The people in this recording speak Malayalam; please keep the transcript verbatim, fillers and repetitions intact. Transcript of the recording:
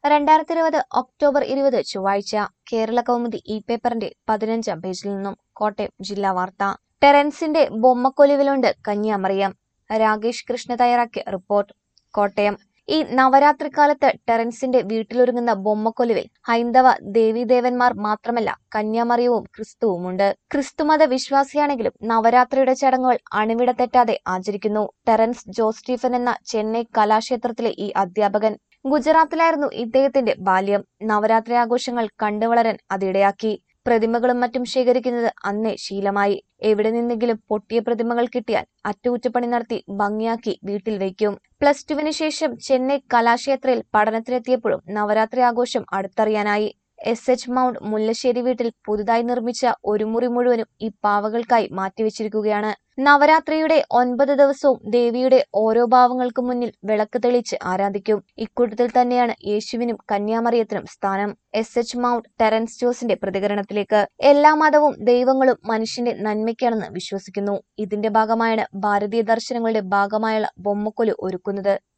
രണ്ടായിരത്തി ഇരുപത് ഒക്ടോബർ ഇരുപത് ചൊവ്വാഴ്ച കേരള കൗമുദി ഇ പേപ്പറിന്റെ പതിനഞ്ചാം പേജിൽ നിന്നും കോട്ടയം ജില്ലാ വാർത്ത. ടെറൻസിന്റെ ബൊമ്മക്കൊലുവിലുണ്ട് കന്യാമറിയം. രാകേഷ് കൃഷ്ണ തയ്യാറാക്കിയ റിപ്പോർട്ട്. കോട്ടയം. ഈ നവരാത്രിക്കാലത്ത് ടെറൻസിന്റെ വീട്ടിലൊരുങ്ങുന്ന ബൊമ്മക്കൊലുവിൽ ഹൈന്ദവ ദേവീദേവന്മാർ മാത്രമല്ല കന്യാമറിയവും ക്രിസ്തുവുമുണ്ട്. ക്രിസ്തുമത വിശ്വാസിയാണെങ്കിലും നവരാത്രിയുടെ ചടങ്ങുകൾ അണിവിട തെറ്റാതെ ആചരിക്കുന്നു. ടെറൻസ് ജോസ് സ്റ്റീഫൻ എന്ന ചെന്നൈ കലാക്ഷേത്രത്തിലെ ഈ അധ്യാപകൻ. ഗുജറാത്തിലായിരുന്നു ഇദ്ദേഹത്തിന്റെ ബാല്യം. നവരാത്രി ആഘോഷങ്ങൾ കണ്ടു വളരാൻ അതിടയാക്കി. പ്രതിമകളും മറ്റും ശേഖരിക്കുന്നത് അന്നേ ശീലമായി. എവിടെ നിന്നെങ്കിലും പൊട്ടിയ പ്രതിമകൾ കിട്ടിയാൽ അറ്റകുറ്റപ്പണി നടത്തി ഭംഗിയാക്കി വീട്ടിൽ വയ്ക്കും. പ്ലസ് ടുവിന് ശേഷം ചെന്നൈ കലാക്ഷേത്രയിൽ പഠനത്തിനെത്തിയപ്പോഴും നവരാത്രി ആഘോഷം അടുത്തറിയാനായി. എസ് എച്ച് മൗണ്ട് മുല്ലശ്ശേരി വീട്ടിൽ പുതുതായി നിർമ്മിച്ച ഒരു മുറി മുഴുവനും ഈ പാവകൾക്കായി മാറ്റിവെച്ചിരിക്കുകയാണ്. നവരാത്രിയുടെ ഒൻപത് ദിവസവും ദേവിയുടെ ഓരോ ഭാവങ്ങൾക്കും മുന്നിൽ വിളക്ക് തെളിച്ച് ആരാധിക്കും. ഇക്കൂട്ടത്തിൽ തന്നെയാണ് യേശുവിനും കന്യാമറിയത്തിനും സ്ഥാനം. എസ് എച്ച് മൗണ്ട് ടെറൻസ് ജോസിന്റെ പ്രതികരണത്തിലേക്ക്. എല്ലാ മതവും ദൈവങ്ങളും മനുഷ്യന്റെ നന്മയ്ക്കാണെന്ന് വിശ്വസിക്കുന്നു. ഇതിന്റെ ഭാഗമായാണ് ഭാരതീയ ദർശനങ്ങളുടെ ഭാഗമായുള്ള ബൊമ്മക്കൊലു ഒരുക്കുന്നത്.